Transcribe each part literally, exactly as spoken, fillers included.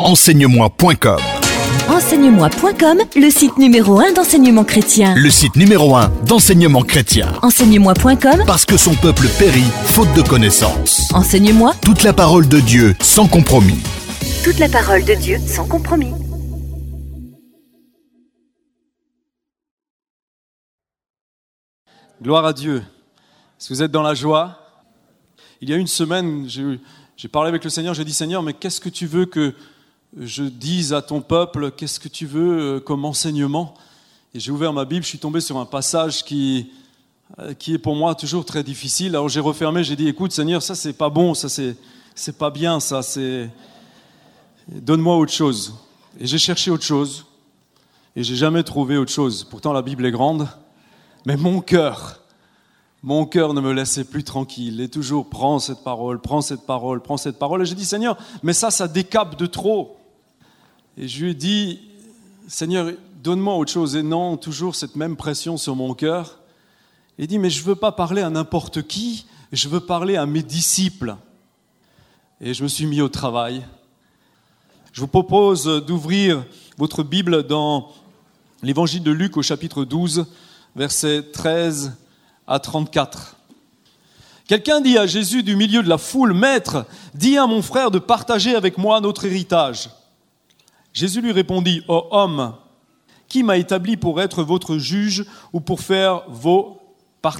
Enseigne-moi point com. Enseigne-moi point com, le site numéro un d'enseignement chrétien. Le site numéro un d'enseignement chrétien. Enseigne-moi point com, Parce que son peuple périt faute de connaissances. Enseigne-moi. Toute la parole de Dieu sans compromis. Toute la parole de Dieu sans compromis. Gloire à Dieu. Est-ce que vous êtes dans la joie? Il y a une semaine, j'ai, j'ai parlé avec le Seigneur, j'ai dit « Seigneur, mais qu'est-ce que tu veux que je dise à ton peuple? Qu'est-ce que tu veux comme enseignement ?» Et j'ai ouvert ma Bible, je suis tombé sur un passage qui, qui est pour moi toujours très difficile. Alors j'ai refermé, j'ai dit « Écoute Seigneur, ça c'est pas bon, ça c'est, c'est pas bien, ça c'est... Donne-moi autre chose. » Et j'ai cherché autre chose, et j'ai jamais trouvé autre chose. Pourtant la Bible est grande. Mais mon cœur, mon cœur ne me laissait plus tranquille. Et toujours, prends cette parole, prends cette parole, prends cette parole. Et j'ai dit, Seigneur, mais ça, ça décape de trop. Et je lui ai dit, Seigneur, donne-moi autre chose. Et non, toujours cette même pression sur mon cœur. Il a dit, mais je ne veux pas parler à n'importe qui, je veux parler à mes disciples. Et je me suis mis au travail. Je vous propose d'ouvrir votre Bible dans l'évangile de Luc au chapitre douze, versets treize à trente-quatre. Quelqu'un dit à Jésus du milieu de la foule, « Maître, dis à mon frère de partager avec moi notre héritage. » Jésus lui répondit, « Ô homme, qui m'a établi pour être votre juge ou pour faire vos partages ?»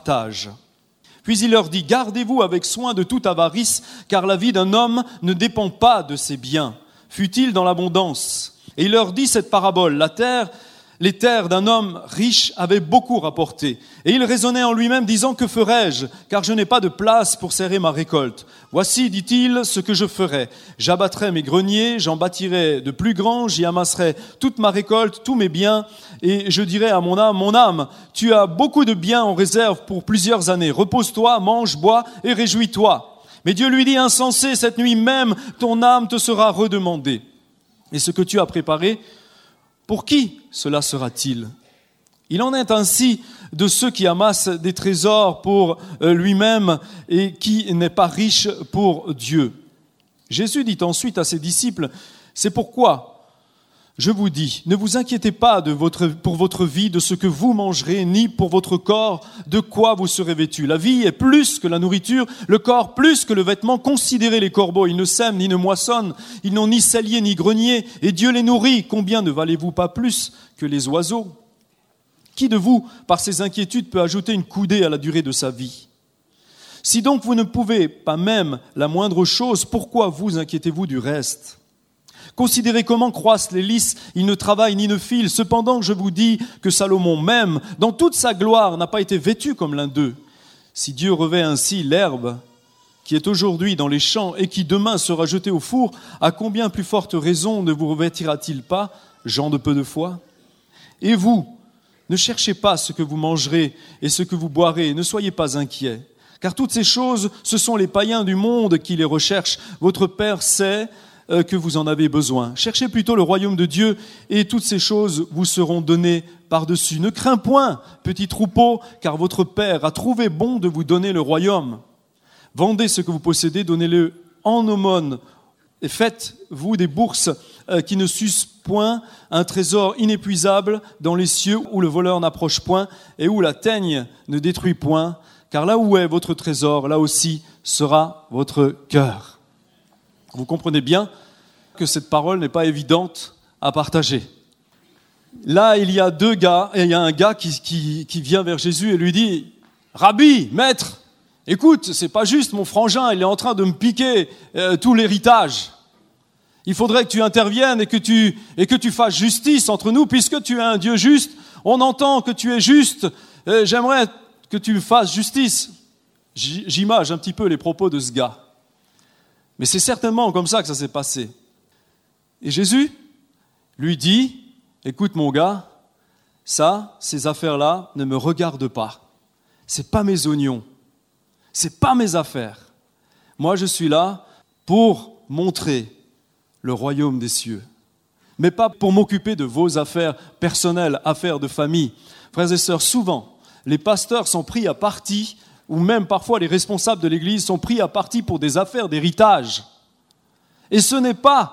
Puis il leur dit, « Gardez-vous avec soin de toute avarice, car la vie d'un homme ne dépend pas de ses biens, fût-il dans l'abondance. » Et il leur dit cette parabole, « La terre... Les terres d'un homme riche avaient beaucoup rapporté. Et il raisonnait en lui-même, disant, « Que ferai-je, car je n'ai pas de place pour serrer ma récolte. Voici, dit-il, ce que je ferai. J'abattrai mes greniers, j'en bâtirai de plus grands, j'y amasserai toute ma récolte, tous mes biens, et je dirai à mon âme, « Mon âme, tu as beaucoup de biens en réserve pour plusieurs années. Repose-toi, mange, bois et réjouis-toi. » Mais Dieu lui dit, « Insensé, cette nuit même, ton âme te sera redemandée. Et ce que tu as préparé, pour qui cela sera-t-il ? Il en est ainsi de ceux qui amassent des trésors pour lui-même et qui n'est pas riche pour Dieu. » Jésus dit ensuite à ses disciples, « C'est pourquoi je vous dis, ne vous inquiétez pas de votre, pour votre vie, de ce que vous mangerez, ni pour votre corps, de quoi vous serez vêtus. La vie est plus que la nourriture, le corps plus que le vêtement. Considérez les corbeaux, ils ne sèment ni ne moissonnent, ils n'ont ni cellier ni grenier, et Dieu les nourrit. Combien ne valez-vous pas plus que les oiseaux ? Qui de vous, par ses inquiétudes, peut ajouter une coudée à la durée de sa vie ? Si donc vous ne pouvez pas même la moindre chose, pourquoi vous inquiétez-vous du reste ? Considérez comment croissent les lys, ils ne travaillent ni ne filent. Cependant, je vous dis que Salomon même, dans toute sa gloire, n'a pas été vêtu comme l'un d'eux. Si Dieu revêt ainsi l'herbe qui est aujourd'hui dans les champs et qui demain sera jetée au four, à combien plus forte raison ne vous revêtira-t-il pas, gens de peu de foi ? Et vous, ne cherchez pas ce que vous mangerez et ce que vous boirez, ne soyez pas inquiets. Car toutes ces choses, ce sont les païens du monde qui les recherchent. Votre Père sait que vous en avez besoin. Cherchez plutôt le royaume de Dieu et toutes ces choses vous seront données par-dessus. Ne crains point, petit troupeau, car votre Père a trouvé bon de vous donner le royaume. Vendez ce que vous possédez, donnez-le en aumône et faites-vous des bourses qui ne sucent point, un trésor inépuisable dans les cieux où le voleur n'approche point et où la teigne ne détruit point, car là où est votre trésor, là aussi sera votre cœur. » Vous comprenez bien que cette parole n'est pas évidente à partager. Là, il y a deux gars, et il y a un gars qui, qui, qui vient vers Jésus et lui dit « Rabbi, maître, écoute, c'est pas juste, mon frangin, il est en train de me piquer euh, tout l'héritage. Il faudrait que tu interviennes et que tu, et que tu fasses justice entre nous, puisque tu es un Dieu juste. On entend que tu es juste, euh, j'aimerais que tu fasses justice. » J'image un petit peu les propos de ce gars. Mais c'est certainement comme ça que ça s'est passé. Et Jésus lui dit, « Écoute mon gars, ça, ces affaires-là ne me regardent pas. C'est pas mes oignons. C'est pas mes affaires. Moi, je suis là pour montrer le royaume des cieux. Mais pas pour m'occuper de vos affaires personnelles, affaires de famille. » Frères et sœurs, souvent, les pasteurs sont pris à partie ou même parfois les responsables de l'Église sont pris à partie pour des affaires d'héritage. Et ce n'est pas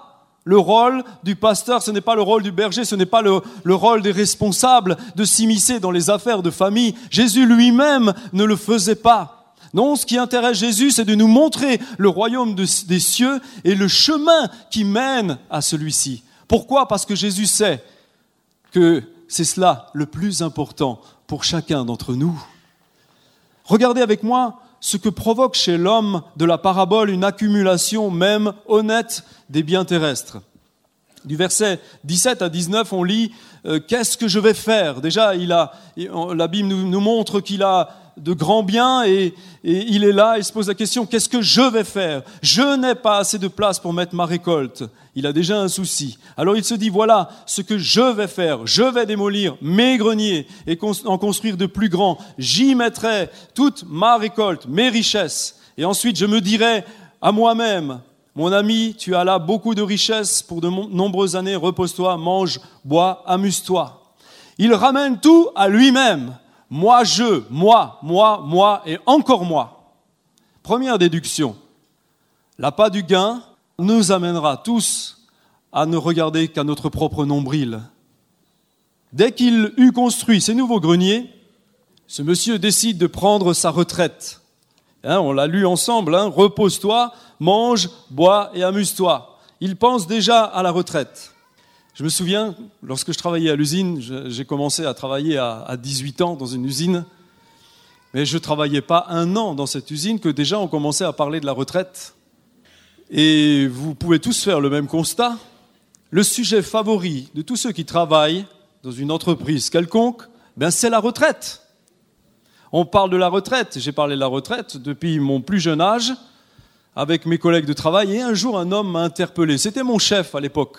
Le rôle du pasteur, ce n'est pas le rôle du berger, ce n'est pas le, le rôle des responsables de s'immiscer dans les affaires de famille. Jésus lui-même ne le faisait pas. Non, ce qui intéresse Jésus, c'est de nous montrer le royaume de, des cieux et le chemin qui mène à celui-ci. Pourquoi ? Parce que Jésus sait que c'est cela le plus important pour chacun d'entre nous. Regardez avec moi ce que provoque chez l'homme de la parabole une accumulation même honnête des biens terrestres. Du verset dix-sept à dix-neuf, on lit euh, « Qu'est-ce que je vais faire ?» Déjà, il a, la Bible nous, nous montre qu'il a de grands biens et, et il est là, il se pose la question « Qu'est-ce que je vais faire ?» Je n'ai pas assez de place pour mettre ma récolte. Il a déjà un souci. Alors il se dit « Voilà ce que je vais faire. Je vais démolir mes greniers et en construire de plus grands. J'y mettrai toute ma récolte, mes richesses. Et ensuite je me dirai à moi-même, mon ami, tu as là beaucoup de richesses pour de nombreuses années. Repose-toi, mange, bois, amuse-toi. » Il ramène tout à lui-même. Moi, je, moi, moi, moi et encore moi. Première déduction. L'appât du gain nous amènera tous à ne regarder qu'à notre propre nombril. Dès qu'il eut construit ces nouveaux greniers, ce monsieur décide de prendre sa retraite. Hein, on l'a lu ensemble, hein, repose-toi, mange, bois et amuse-toi. Il pense déjà à la retraite. Je me souviens, lorsque je travaillais à l'usine, j'ai commencé à travailler à dix-huit ans dans une usine, mais je ne travaillais pas un an dans cette usine que déjà on commençait à parler de la retraite. Et vous pouvez tous faire le même constat. Le sujet favori de tous ceux qui travaillent dans une entreprise quelconque, ben c'est la retraite. On parle de la retraite. J'ai parlé de la retraite depuis mon plus jeune âge avec mes collègues de travail. Et un jour, un homme m'a interpellé. C'était mon chef à l'époque.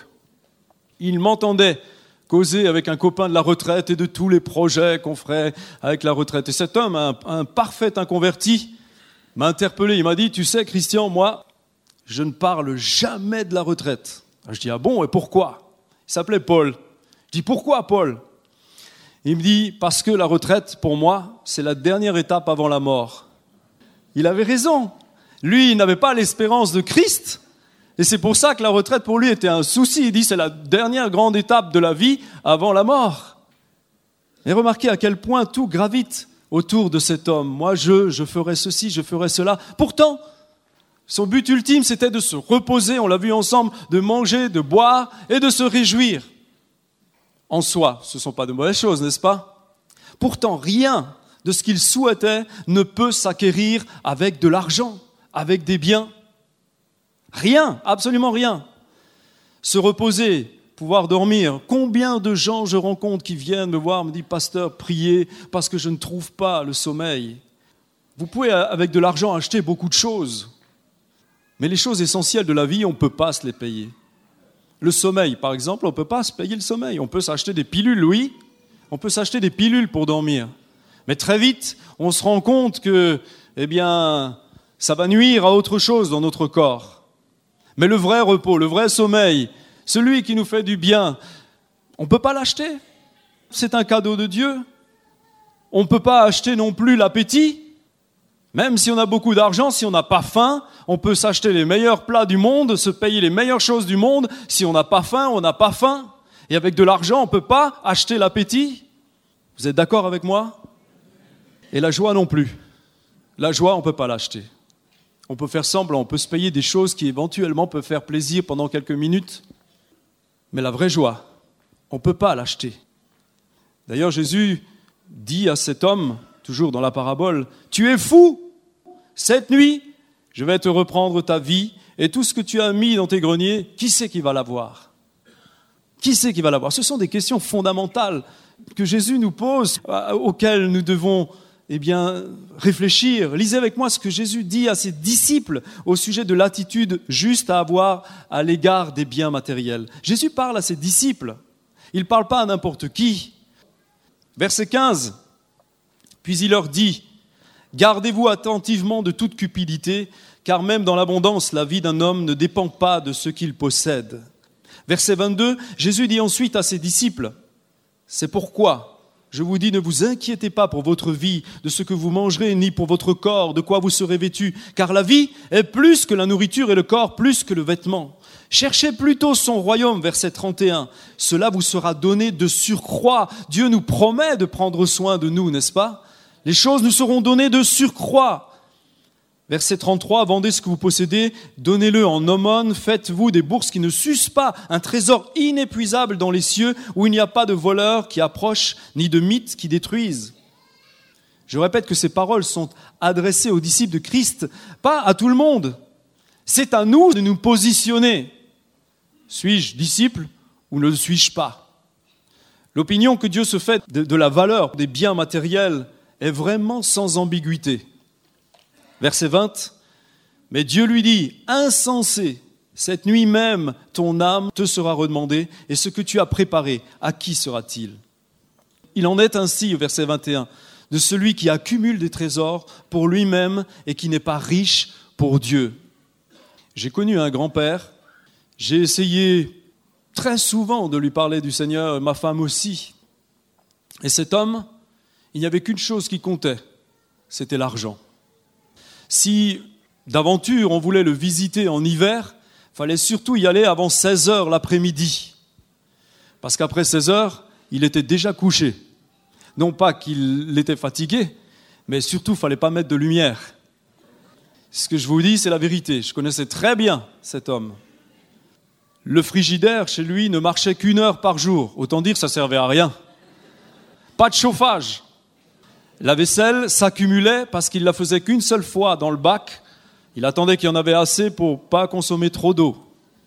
Il m'entendait causer avec un copain de la retraite et de tous les projets qu'on ferait avec la retraite. Et cet homme, un, un parfait inconverti, m'a interpellé. Il m'a dit, tu sais Christian, moi, je ne parle jamais de la retraite. Je dis, ah bon, et pourquoi ? Il s'appelait Paul. Je dis, pourquoi Paul ? Il me dit, parce que la retraite, pour moi, c'est la dernière étape avant la mort. Il avait raison. Lui, il n'avait pas l'espérance de Christ. Et c'est pour ça que la retraite, pour lui, était un souci. Il dit, c'est la dernière grande étape de la vie avant la mort. Et remarquez à quel point tout gravite autour de cet homme. Moi, je, je ferai ceci, je ferai cela. Pourtant, son but ultime, c'était de se reposer, on l'a vu ensemble, de manger, de boire et de se réjouir. En soi, ce ne sont pas de mauvaises choses, n'est-ce pas ? Pourtant, rien de ce qu'il souhaitait ne peut s'acquérir avec de l'argent, avec des biens. Rien, absolument rien. Se reposer, pouvoir dormir. Combien de gens je rencontre qui viennent me voir, me disent « Pasteur, priez parce que je ne trouve pas le sommeil. » Vous pouvez, avec de l'argent, acheter beaucoup de choses. Mais les choses essentielles de la vie, on ne peut pas se les payer. Le sommeil, par exemple, on ne peut pas se payer le sommeil. On peut s'acheter des pilules, oui. On peut s'acheter des pilules pour dormir. Mais très vite, on se rend compte que, eh bien, ça va nuire à autre chose dans notre corps. Mais le vrai repos, le vrai sommeil, celui qui nous fait du bien, on ne peut pas l'acheter. C'est un cadeau de Dieu. On ne peut pas acheter non plus l'appétit. Même si on a beaucoup d'argent, si on n'a pas faim, on peut s'acheter les meilleurs plats du monde, se payer les meilleures choses du monde. Si on n'a pas faim, on n'a pas faim. Et avec de l'argent, on ne peut pas acheter l'appétit. Vous êtes d'accord avec moi ? Et la joie non plus. La joie, on ne peut pas l'acheter. On peut faire semblant, on peut se payer des choses qui éventuellement peuvent faire plaisir pendant quelques minutes. Mais la vraie joie, on ne peut pas l'acheter. D'ailleurs, Jésus dit à cet homme, toujours dans la parabole, « Tu es fou ! Cette nuit, je vais te reprendre ta vie et tout ce que tu as mis dans tes greniers, qui c'est qui va l'avoir ? Qui c'est qui va l'avoir ? Ce sont des questions fondamentales que Jésus nous pose, auxquelles nous devons eh bien, réfléchir. Lisez avec moi ce que Jésus dit à ses disciples au sujet de l'attitude juste à avoir à l'égard des biens matériels. Jésus parle à ses disciples. Il ne parle pas à n'importe qui. Verset quinze. Puis il leur dit, « Gardez-vous attentivement de toute cupidité, car même dans l'abondance, la vie d'un homme ne dépend pas de ce qu'il possède. » Verset vingt-deux, Jésus dit ensuite à ses disciples, « C'est pourquoi je vous dis, ne vous inquiétez pas pour votre vie, de ce que vous mangerez, ni pour votre corps, de quoi vous serez vêtus. Car la vie est plus que la nourriture et le corps plus que le vêtement. Cherchez plutôt son royaume, verset trente et un. Cela vous sera donné de surcroît. Dieu nous promet de prendre soin de nous, n'est-ce pas? Les choses nous seront données de surcroît. Verset trente-trois, vendez ce que vous possédez, donnez-le en aumône, faites-vous des bourses qui ne s'usent pas, un trésor inépuisable dans les cieux, où il n'y a pas de voleurs qui approchent, ni de mythes qui détruisent. Je répète que ces paroles sont adressées aux disciples de Christ, pas à tout le monde. C'est à nous de nous positionner. Suis-je disciple ou ne le suis-je pas? L'opinion que Dieu se fait de, de la valeur des biens matériels est vraiment sans ambiguïté. Verset vingt, mais Dieu lui dit, insensé, cette nuit même ton âme te sera redemandée, et ce que tu as préparé, à qui sera-t-il? Il en est ainsi, au verset vingt et un, de celui qui accumule des trésors pour lui-même et qui n'est pas riche pour Dieu. J'ai connu un grand-père, j'ai essayé très souvent de lui parler du Seigneur, ma femme aussi. Et cet homme, il n'y avait qu'une chose qui comptait, c'était l'argent. Si d'aventure on voulait le visiter en hiver, il fallait surtout y aller avant seize heures l'après-midi. Parce qu'après seize heures, il était déjà couché. Non pas qu'il était fatigué, mais surtout il ne fallait pas mettre de lumière. Ce que je vous dis, c'est la vérité. Je connaissais très bien cet homme. Le frigidaire, chez lui, ne marchait qu'une heure par jour. Autant dire que ça ne servait à rien. Pas de chauffage. La vaisselle s'accumulait parce qu'il la faisait qu'une seule fois dans le bac. Il attendait qu'il y en avait assez pour ne pas consommer trop d'eau.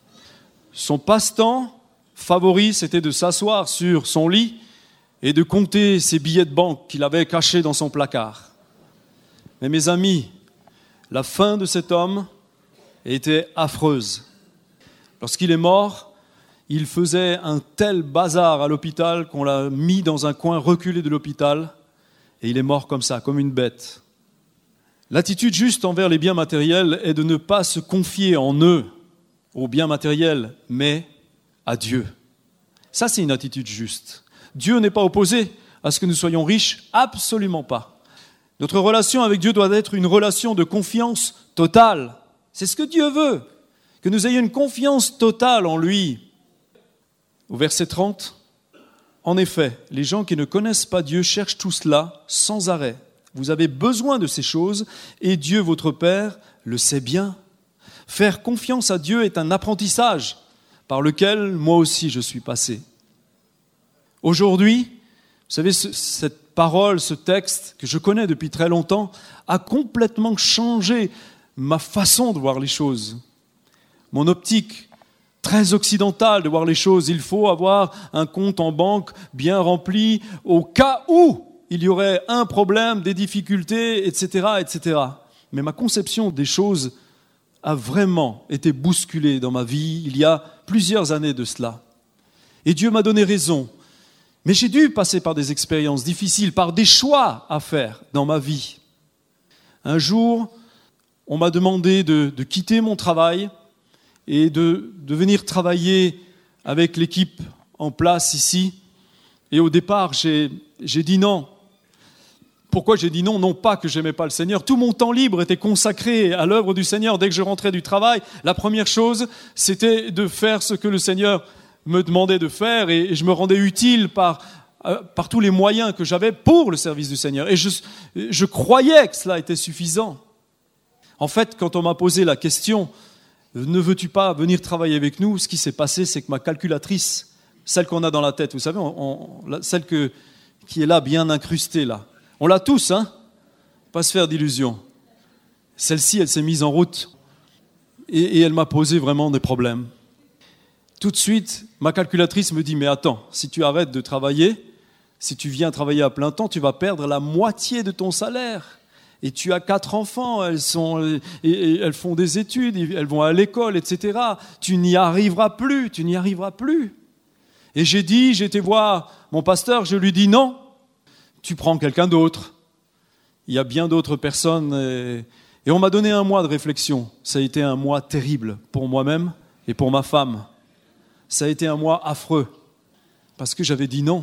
Son passe-temps favori, c'était de s'asseoir sur son lit et de compter ses billets de banque qu'il avait cachés dans son placard. Mais mes amis, la fin de cet homme était affreuse. Lorsqu'il est mort, il faisait un tel bazar à l'hôpital qu'on l'a mis dans un coin reculé de l'hôpital. Et il est mort comme ça, comme une bête. L'attitude juste envers les biens matériels est de ne pas se confier en eux, aux biens matériels, mais à Dieu. Ça, c'est une attitude juste. Dieu n'est pas opposé à ce que nous soyons riches, absolument pas. Notre relation avec Dieu doit être une relation de confiance totale. C'est ce que Dieu veut, que nous ayons une confiance totale en lui. Au verset trente, en effet, les gens qui ne connaissent pas Dieu cherchent tout cela sans arrêt. Vous avez besoin de ces choses et Dieu, votre Père, le sait bien. Faire confiance à Dieu est un apprentissage par lequel moi aussi je suis passé. Aujourd'hui, vous savez, ce, cette parole, ce texte que je connais depuis très longtemps a complètement changé ma façon de voir les choses. Mon optique très occidental de voir les choses. Il faut avoir un compte en banque bien rempli au cas où il y aurait un problème, des difficultés, et cetera, et cetera. Mais ma conception des choses a vraiment été bousculée dans ma vie il y a plusieurs années de cela. Et Dieu m'a donné raison. Mais j'ai dû passer par des expériences difficiles, par des choix à faire dans ma vie. Un jour, on m'a demandé de, de quitter mon travail et de, de venir travailler avec l'équipe en place ici. Et au départ, j'ai, j'ai dit non. Pourquoi j'ai dit non? Non pas que j'aimais pas le Seigneur. Tout mon temps libre était consacré à l'œuvre du Seigneur. Dès que je rentrais du travail, la première chose, c'était de faire ce que le Seigneur me demandait de faire. Et je me rendais utile par, par tous les moyens que j'avais pour le service du Seigneur. Et je, je croyais que cela était suffisant. En fait, quand on m'a posé la question, ne veux-tu pas venir travailler avec nous? Ce qui s'est passé, c'est que ma calculatrice, celle qu'on a dans la tête, vous savez, on, on, celle que, qui est là, bien incrustée là, on l'a tous, hein? Pas se faire d'illusions. Celle-ci, elle s'est mise en route et, et elle m'a posé vraiment des problèmes. Tout de suite, ma calculatrice me dit, mais attends, si tu arrêtes de travailler, si tu viens travailler à plein temps, tu vas perdre la moitié de ton salaire. Et tu as quatre enfants, elles, sont, et, et, elles font des études, elles vont à l'école, et cetera. Tu n'y arriveras plus, tu n'y arriveras plus. Et j'ai dit, j'ai été voir mon pasteur, je lui dis non, tu prends quelqu'un d'autre. Il y a bien d'autres personnes. Et, et on m'a donné un mois de réflexion. Ça a été un mois terrible pour moi-même et pour ma femme. Ça a été un mois affreux parce que j'avais dit non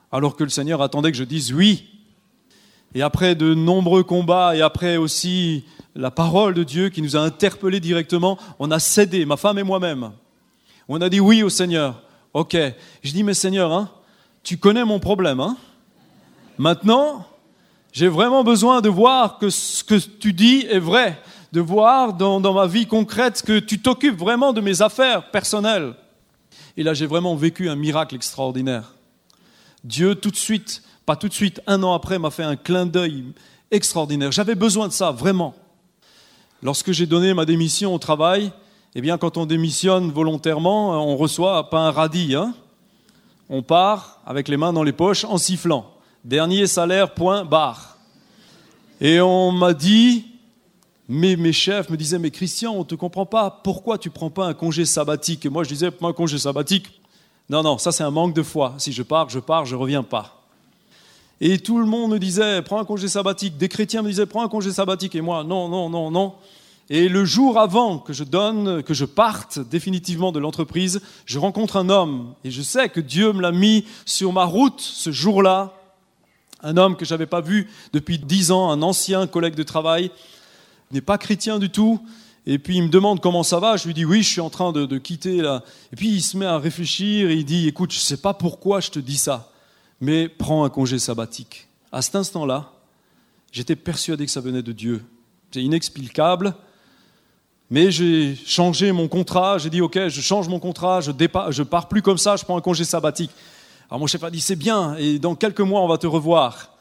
alors que le Seigneur attendait que je dise oui. Et après de nombreux combats et après aussi la parole de Dieu qui nous a interpellés directement, on a cédé, ma femme et moi-même. On a dit oui au Seigneur. Ok. Je dis, mais Seigneur, hein, tu connais mon problème. Hein. Maintenant, j'ai vraiment besoin de voir que ce que tu dis est vrai, de voir dans, dans ma vie concrète que tu t'occupes vraiment de mes affaires personnelles. Et là, j'ai vraiment vécu un miracle extraordinaire. Dieu, tout de suite, pas tout de suite, un an après, m'a fait un clin d'œil extraordinaire. J'avais besoin de ça, vraiment. Lorsque j'ai donné ma démission au travail, eh bien, quand on démissionne volontairement, on reçoit pas un radis. Hein. On part avec les mains dans les poches en sifflant. Dernier salaire, point, barre. Et on m'a dit, mais mes chefs me disaient, mais Christian, on ne te comprend pas, pourquoi tu ne prends pas un congé sabbatique? Et moi, je disais, un congé sabbatique? Non, non, ça c'est un manque de foi. Si je pars, je pars, je ne reviens pas. Et tout le monde me disait, prends un congé sabbatique. Des chrétiens me disaient, prends un congé sabbatique. Et moi, non, non, non, non. Et le jour avant que je donne, que je parte définitivement de l'entreprise, je rencontre un homme. Et je sais que Dieu me l'a mis sur ma route ce jour-là. Un homme que je n'avais pas vu depuis dix ans, un ancien collègue de travail, n'est pas chrétien du tout. Et puis il me demande comment ça va. Je lui dis oui, je suis en train de, de quitter là. Et puis il se met à réfléchir et il dit, écoute, je ne sais pas pourquoi je te dis ça, mais prends un congé sabbatique. À cet instant-là, j'étais persuadé que ça venait de Dieu. C'est inexplicable. Mais j'ai changé mon contrat, j'ai dit ok, je change mon contrat, je ne je pars plus comme ça, je prends un congé sabbatique. Alors mon chef a dit c'est bien, et dans quelques mois on va te revoir.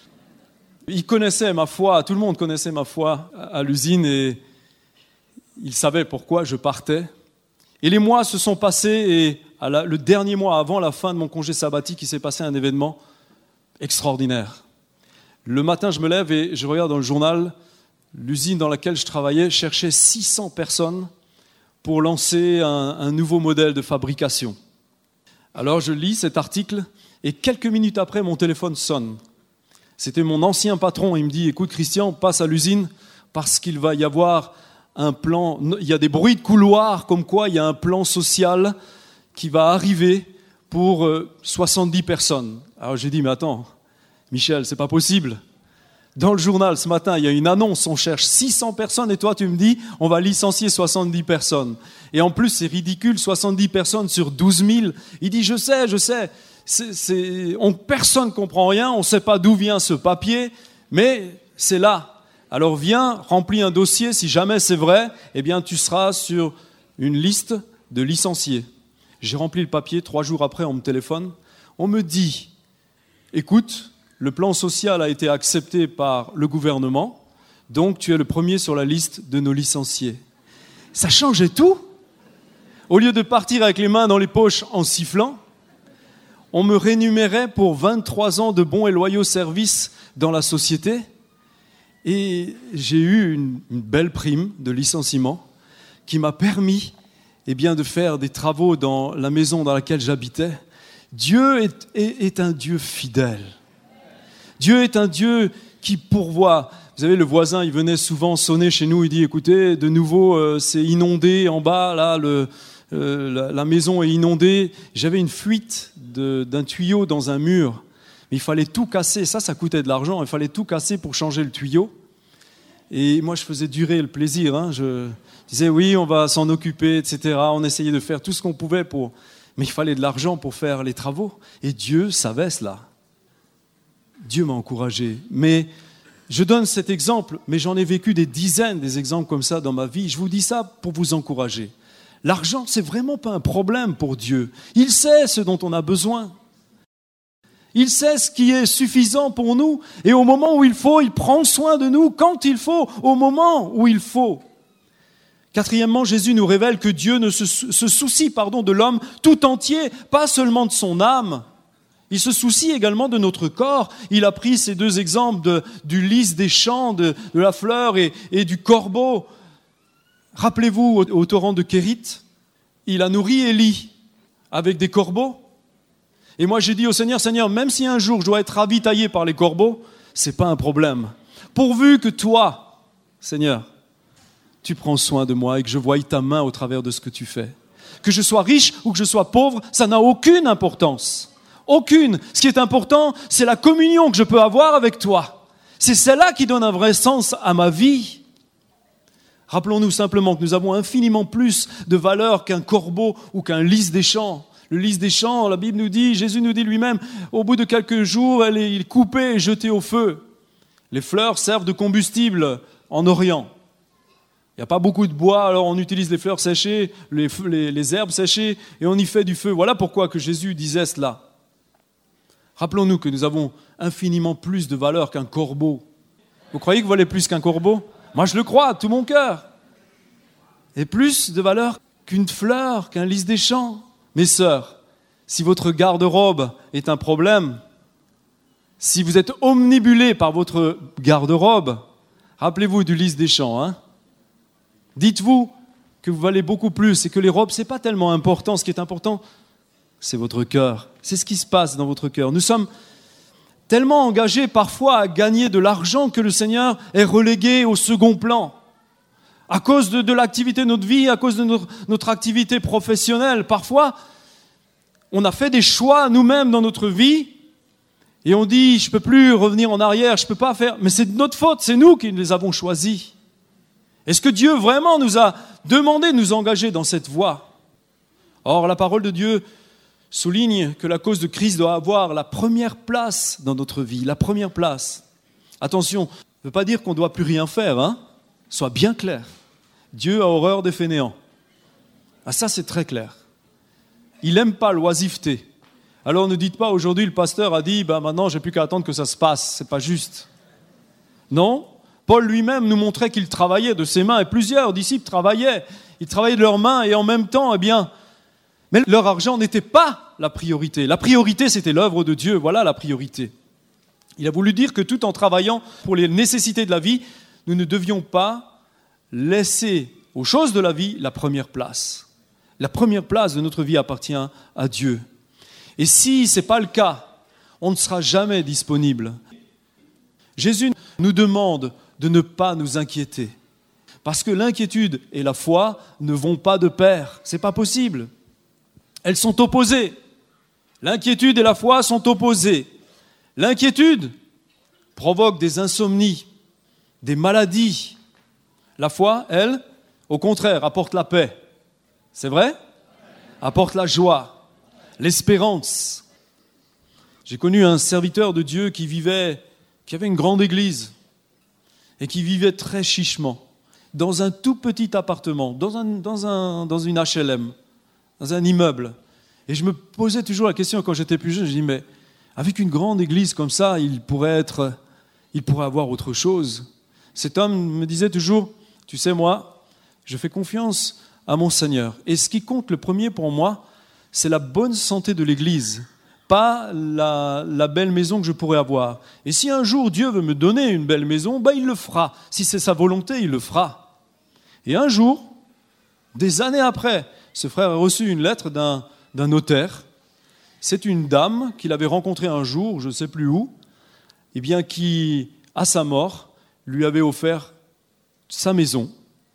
Il connaissait ma foi, tout le monde connaissait ma foi à l'usine et il savait pourquoi je partais. Et les mois se sont passés et à la, le dernier mois avant la fin de mon congé sabbatique, il s'est passé un événement extraordinaire. Le matin je me lève et je regarde dans le journal. L'usine dans laquelle je travaillais cherchait six cents personnes pour lancer un, un nouveau modèle de fabrication. Alors je lis cet article et quelques minutes après, mon téléphone sonne. C'était mon ancien patron, il me dit « Écoute Christian, passe à l'usine parce qu'il va y avoir un plan, il y a des bruits de couloir comme quoi il y a un plan social qui va arriver pour soixante-dix personnes. » Alors j'ai dit « Mais attends, Michel, c'est pas possible. » Dans le journal, ce matin, il y a une annonce, on cherche six cents personnes et toi, tu me dis, on va licencier soixante-dix personnes. Et en plus, c'est ridicule, soixante-dix personnes sur douze mille. Il dit, je sais, je sais, c'est, c'est, on, personne ne comprend rien, on ne sait pas d'où vient ce papier, mais c'est là. Alors viens, remplis un dossier, si jamais c'est vrai, eh bien tu seras sur une liste de licenciés. J'ai rempli le papier, trois jours après, on me téléphone, on me dit, écoute, le plan social a été accepté par le gouvernement, donc tu es le premier sur la liste de nos licenciés. Ça changeait tout. Au lieu de partir avec les mains dans les poches en sifflant, on me rémunérait pour vingt-trois ans de bons et loyaux services dans la société. Et j'ai eu une, une belle prime de licenciement qui m'a permis eh bien, de faire des travaux dans la maison dans laquelle j'habitais. Dieu est, est, est un Dieu fidèle. Dieu est un Dieu qui pourvoit. Vous savez, le voisin, il venait souvent sonner chez nous, il dit, écoutez, de nouveau, euh, c'est inondé en bas, là, le, euh, la, la maison est inondée. J'avais une fuite de, d'un tuyau dans un mur. Mais il fallait tout casser, ça, ça coûtait de l'argent, il fallait tout casser pour changer le tuyau. Et moi, je faisais durer le plaisir. Hein. Je disais, oui, on va s'en occuper, et cetera. On essayait de faire tout ce qu'on pouvait pour... Mais il fallait de l'argent pour faire les travaux. Et Dieu savait cela. Dieu m'a encouragé. Mais je donne cet exemple, mais j'en ai vécu des dizaines des exemples comme ça dans ma vie. Je vous dis ça pour vous encourager. L'argent, c'est vraiment pas un problème pour Dieu. Il sait ce dont on a besoin. Il sait ce qui est suffisant pour nous. Et au moment où il faut, il prend soin de nous quand il faut, au moment où il faut. Quatrièmement, Jésus nous révèle que Dieu ne se, se soucie pardon, de l'homme tout entier, pas seulement de son âme. Il se soucie également de notre corps. Il a pris ces deux exemples de, du lys des champs, de, de la fleur et, et du corbeau. Rappelez-vous, au, au torrent de Kérit, il a nourri Élie avec des corbeaux. Et moi j'ai dit au Seigneur, Seigneur, même si un jour je dois être ravitaillé par les corbeaux, c'est pas un problème. Pourvu que toi, Seigneur, tu prends soin de moi et que je voie ta main au travers de ce que tu fais. Que je sois riche ou que je sois pauvre, ça n'a aucune importance. Aucune. Ce qui est important, c'est la communion que je peux avoir avec toi. C'est celle-là qui donne un vrai sens à ma vie. Rappelons-nous simplement que nous avons infiniment plus de valeur qu'un corbeau ou qu'un lys des champs. Le lys des champs, la Bible nous dit, Jésus nous dit lui-même, au bout de quelques jours, elle est coupée et jetée au feu. Les fleurs servent de combustible en Orient. Il n'y a pas beaucoup de bois, alors on utilise les fleurs séchées, les, les, les herbes séchées, et on y fait du feu. Voilà pourquoi que Jésus disait cela. Rappelons-nous que nous avons infiniment plus de valeur qu'un corbeau. Vous croyez que vous valez plus qu'un corbeau ? Moi, je le crois, de tout mon cœur. Et plus de valeur qu'une fleur, qu'un lys des champs. Mes sœurs, si votre garde-robe est un problème, si vous êtes omnibulés par votre garde-robe, rappelez-vous du lys des champs, hein ? Dites-vous que vous valez beaucoup plus et que les robes, ce n'est pas tellement important. Ce qui est important, c'est votre cœur. C'est ce qui se passe dans votre cœur. Nous sommes tellement engagés parfois à gagner de l'argent que le Seigneur est relégué au second plan. À cause de, de l'activité de notre vie, à cause de notre, notre activité professionnelle. Parfois, on a fait des choix nous-mêmes dans notre vie et on dit, je ne peux plus revenir en arrière, je ne peux pas faire. Mais c'est de notre faute, c'est nous qui les avons choisis. Est-ce que Dieu vraiment nous a demandé de nous engager dans cette voie ? Or, la parole de Dieu souligne que la cause de Christ doit avoir la première place dans notre vie, la première place. Attention, ça ne veut pas dire qu'on ne doit plus rien faire, hein ? Sois bien clair. Dieu a horreur des fainéants. Ah, ça, c'est très clair. Il n'aime pas l'oisiveté. Alors ne dites pas, aujourd'hui, le pasteur a dit, ben, maintenant, je n'ai plus qu'à attendre que ça se passe. Ce n'est pas juste. Non ? Paul lui-même nous montrait qu'il travaillait de ses mains, et plusieurs disciples travaillaient. Ils travaillaient de leurs mains, et en même temps, eh bien, mais leur argent n'était pas la priorité. La priorité, c'était l'œuvre de Dieu. Voilà la priorité. Il a voulu dire que tout en travaillant pour les nécessités de la vie, nous ne devions pas laisser aux choses de la vie la première place. La première place de notre vie appartient à Dieu. Et si ce n'est pas le cas, on ne sera jamais disponible. Jésus nous demande de ne pas nous inquiéter. Parce que l'inquiétude et la foi ne vont pas de pair. Ce n'est pas possible. Elles sont opposées. L'inquiétude et la foi sont opposées. L'inquiétude provoque des insomnies, des maladies. La foi, elle, au contraire, apporte la paix. C'est vrai ? Apporte la joie, l'espérance. J'ai connu un serviteur de Dieu qui vivait, qui avait une grande église et qui vivait très chichement dans un tout petit appartement, dans, un, dans, un, dans une H L M, dans un immeuble. Et je me posais toujours la question quand j'étais plus jeune, je dis mais avec une grande église comme ça, il pourrait être, il pourrait avoir autre chose. Cet homme me disait toujours, tu sais moi, je fais confiance à mon Seigneur. Et ce qui compte le premier pour moi, c'est la bonne santé de l'église, pas la, la belle maison que je pourrais avoir. Et si un jour Dieu veut me donner une belle maison, ben il le fera. Si c'est sa volonté, il le fera. Et un jour, des années après, ce frère a reçu une lettre d'un, d'un notaire. C'est une dame qu'il avait rencontrée un jour, je ne sais plus où, et bien qui, à sa mort, lui avait offert sa maison.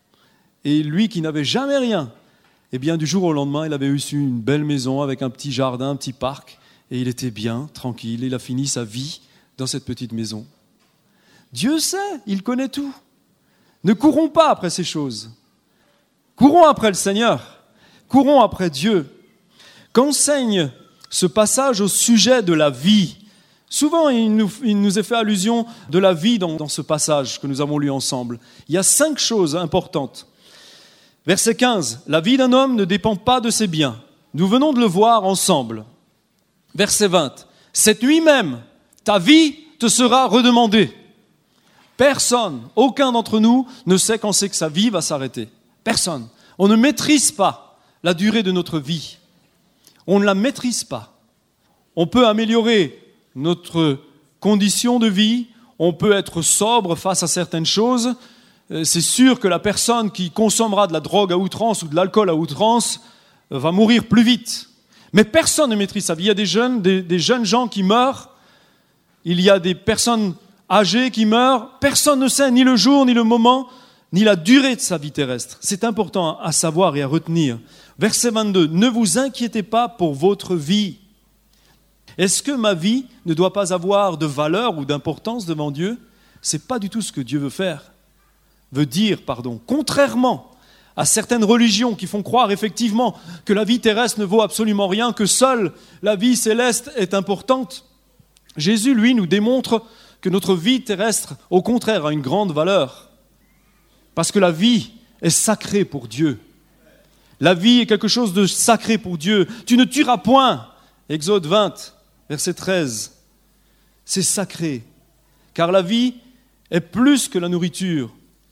Et lui qui n'avait jamais rien, eh bien du jour au lendemain, il avait eu une belle maison avec un petit jardin, un petit parc, et il était bien, tranquille. Il a fini sa vie dans cette petite maison. Dieu sait, il connaît tout. Ne courons pas après ces choses. Courons après le Seigneur. Courons après Dieu. Qu'enseigne ce passage au sujet de la vie ? Souvent, il nous, il nous est fait allusion de la vie dans, dans ce passage que nous avons lu ensemble. Il y a cinq choses importantes. Verset quinze, la vie d'un homme ne dépend pas de ses biens. Nous venons de le voir ensemble. Verset vingt, cette nuit même, ta vie te sera redemandée. Personne, aucun d'entre nous ne sait quand c'est que sa vie va s'arrêter. Personne. On ne maîtrise pas la durée de notre vie. On ne la maîtrise pas. On peut améliorer notre condition de vie, on peut être sobre face à certaines choses. C'est sûr que la personne qui consommera de la drogue à outrance ou de l'alcool à outrance va mourir plus vite. Mais personne ne maîtrise sa vie. Il y a des jeunes, des, des jeunes gens qui meurent, il y a des personnes âgées qui meurent. Personne ne sait ni le jour, ni le moment, ni la durée de sa vie terrestre. C'est important à savoir et à retenir. Verset vingt-deux, ne vous inquiétez pas pour votre vie. Est-ce que ma vie ne doit pas avoir de valeur ou d'importance devant Dieu? Ce n'est pas du tout ce que Dieu veut faire, veut dire, pardon. Contrairement à certaines religions qui font croire effectivement que la vie terrestre ne vaut absolument rien, que seule la vie céleste est importante, Jésus, lui, nous démontre que notre vie terrestre, au contraire, a une grande valeur. Parce que la vie est sacrée pour Dieu. La vie est quelque chose de sacré pour Dieu. Tu ne tueras point. Exode vingt, verset treize. C'est sacré. Car la vie est plus que la nourriture.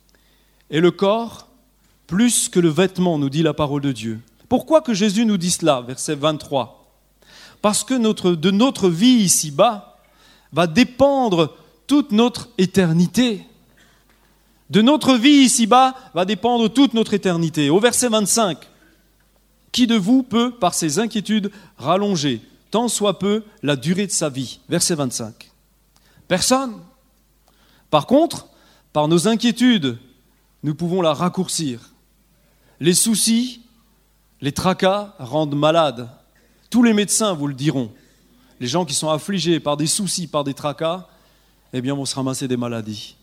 Et le corps, plus que le vêtement, nous dit la parole de Dieu. Pourquoi que Jésus nous dit cela, verset vingt-trois? Parce que notre, de notre vie ici-bas va dépendre toute notre éternité. De notre vie ici-bas va dépendre toute notre éternité. Au verset vingt-cinq, « Qui de vous peut, par ses inquiétudes, rallonger, tant soit peu, la durée de sa vie ?» Verset vingt-cinq. Personne. Par contre, par nos inquiétudes, nous pouvons la raccourcir. Les soucis, les tracas rendent malades. Tous les médecins vous le diront. Les gens qui sont affligés par des soucis, par des tracas, eh bien, vont se ramasser des maladies.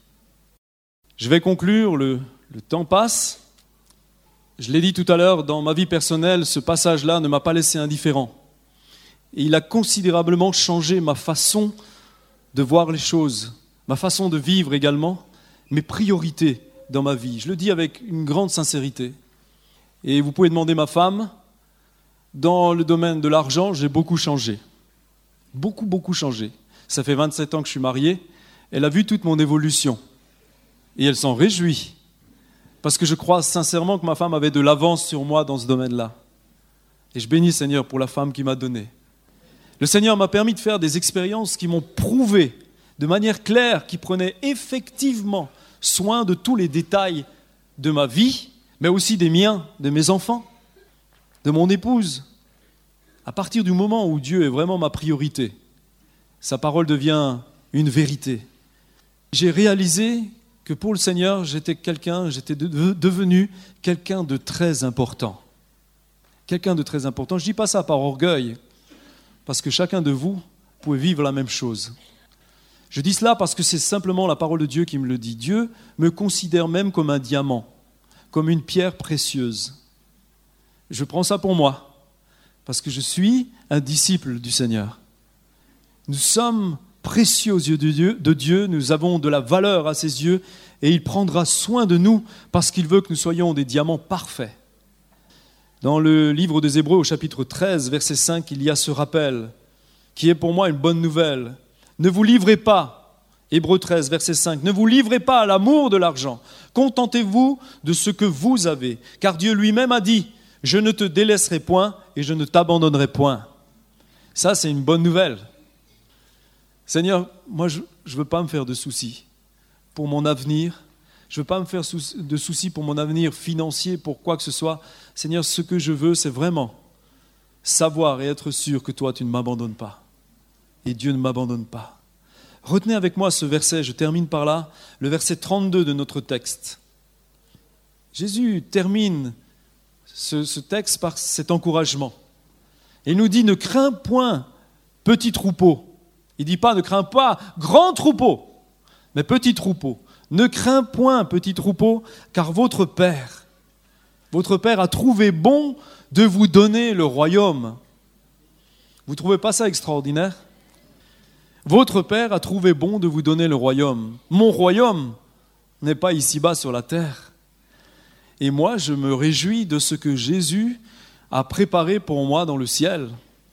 Je vais conclure, le, le temps passe. Je l'ai dit tout à l'heure, dans ma vie personnelle, ce passage-là ne m'a pas laissé indifférent. Et il a considérablement changé ma façon de voir les choses, ma façon de vivre également, mes priorités dans ma vie. Je le dis avec une grande sincérité. Et vous pouvez demander ma femme, dans le domaine de l'argent, j'ai beaucoup changé. Beaucoup, beaucoup changé. Ça fait vingt-sept ans que je suis marié. Elle a vu toute mon évolution. Et elle s'en réjouit. Parce que je crois sincèrement que ma femme avait de l'avance sur moi dans ce domaine-là. Et je bénis le Seigneur pour la femme qu'il m'a donnée. Le Seigneur m'a permis de faire des expériences qui m'ont prouvé de manière claire qu'il prenait effectivement soin de tous les détails de ma vie, mais aussi des miens, de mes enfants, de mon épouse. À partir du moment où Dieu est vraiment ma priorité, sa parole devient une vérité. J'ai réalisé que pour le Seigneur, j'étais quelqu'un, j'étais de, devenu quelqu'un de très important. Quelqu'un de très important. Je ne dis pas ça par orgueil, parce que chacun de vous pouvez vivre la même chose. Je dis cela parce que c'est simplement la parole de Dieu qui me le dit. Dieu me considère même comme un diamant, comme une pierre précieuse. Je prends ça pour moi, parce que je suis un disciple du Seigneur. Nous sommes précieux aux yeux de Dieu, de Dieu, nous avons de la valeur à ses yeux, et il prendra soin de nous parce qu'il veut que nous soyons des diamants parfaits. Dans le livre des Hébreux, au chapitre treize, verset cinq, il y a ce rappel qui est pour moi une bonne nouvelle. Ne vous livrez pas, Hébreux treize, verset cinq, ne vous livrez pas à l'amour de l'argent. Contentez-vous de ce que vous avez, car Dieu lui-même a dit, je ne te délaisserai point et je ne t'abandonnerai point. Ça, c'est une bonne nouvelle. Seigneur, moi, je ne veux pas me faire de soucis pour mon avenir. Je ne veux pas me faire de soucis pour mon avenir financier, pour quoi que ce soit. Seigneur, ce que je veux, c'est vraiment savoir et être sûr que toi, tu ne m'abandonnes pas. Et Dieu ne m'abandonne pas. Retenez avec moi ce verset, je termine par là, le verset trente-deux de notre texte. Jésus termine ce, ce texte par cet encouragement. Il nous dit, ne crains point, petit troupeau. Il ne dit pas, ne crains pas, grand troupeau, mais petit troupeau. Ne crains point, petit troupeau, car votre Père, votre Père a trouvé bon de vous donner le royaume. Vous ne trouvez pas ça extraordinaire ? Votre Père a trouvé bon de vous donner le royaume. Mon royaume n'est pas ici-bas sur la terre. Et moi, je me réjouis de ce que Jésus a préparé pour moi dans le ciel.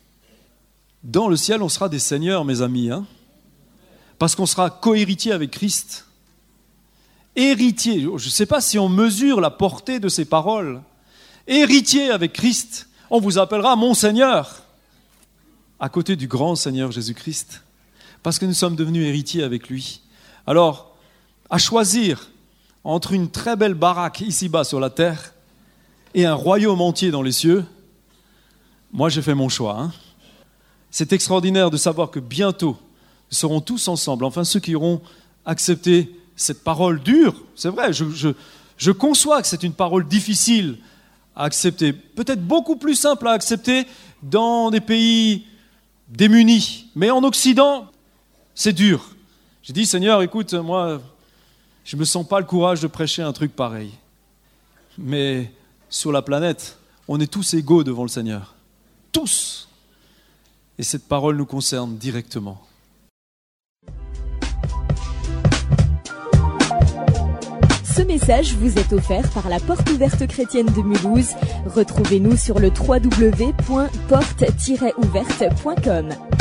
Dans le ciel, on sera des seigneurs, mes amis, hein, parce qu'on sera co-héritier avec Christ. Héritier, je ne sais pas si on mesure la portée de ces paroles. Héritier avec Christ, on vous appellera mon Seigneur, à côté du grand Seigneur Jésus-Christ, parce que nous sommes devenus héritiers avec lui. Alors, à choisir entre une très belle baraque ici-bas sur la terre et un royaume entier dans les cieux, moi j'ai fait mon choix, hein. C'est extraordinaire de savoir que bientôt, nous serons tous ensemble, enfin ceux qui auront accepté cette parole dure, c'est vrai, je, je, je conçois que c'est une parole difficile à accepter, peut-être beaucoup plus simple à accepter dans des pays démunis. Mais en Occident, c'est dur. J'ai dit, Seigneur, écoute, moi, je ne me sens pas le courage de prêcher un truc pareil. Mais sur la planète, on est tous égaux devant le Seigneur. Tous. Et cette parole nous concerne directement. Ce message vous est offert par la Porte ouverte chrétienne de Mulhouse. Retrouvez-nous sur le w w w point porte tiret ouverte point com.